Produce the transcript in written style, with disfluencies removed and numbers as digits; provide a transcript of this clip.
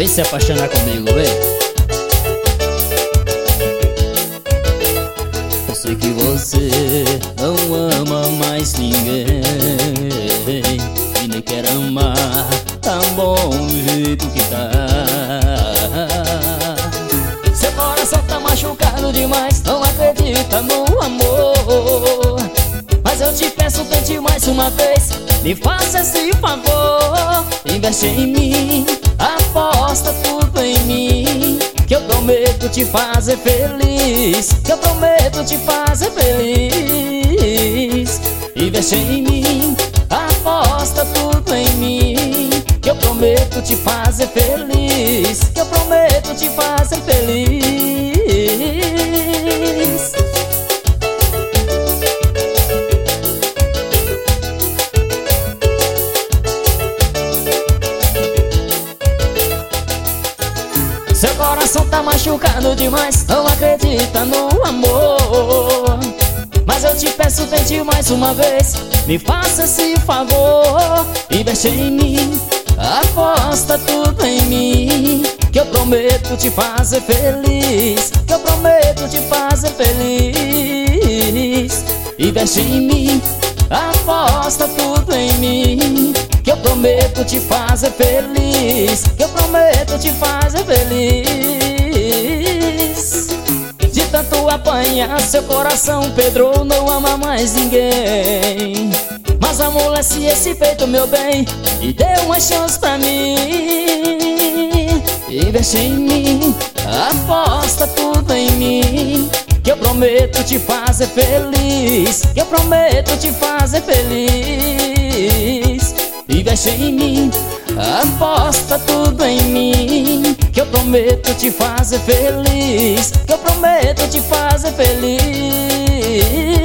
Vem se apaixonar comigo, vem. Eu sei que você não ama mais ninguém e nem quer amar, tá bom do jeito que tá. Seu coração tá machucado demais, não acredita no amor. Mas eu te peço, tente mais uma vez, me faça esse favor. Investe em mim, aposta tudo em mim, que eu prometo te fazer feliz, que eu prometo te fazer feliz. Investe em mim, aposta tudo em mim, que eu prometo te fazer feliz, que eu prometo te fazer feliz. Seu coração tá machucado demais, não acredita no amor. Mas eu te peço, tente mais uma vez, me faça esse favor. Investe em mim, aposta tudo em mim, que eu prometo te fazer feliz, que eu prometo te fazer feliz. Investe em mim, aposta tudo em mim, que eu prometo te fazer feliz, que eu prometo te fazer feliz. De tanto apanhar seu coração, Pedro não ama mais ninguém. Mas amolece esse peito, meu bem, e dê uma chance pra mim. Investe em mim, aposta tudo em mim, que eu prometo te fazer feliz, que eu prometo te fazer feliz. Investe em mim, aposta tudo em mim, que eu prometo te fazer feliz, que eu prometo te fazer feliz.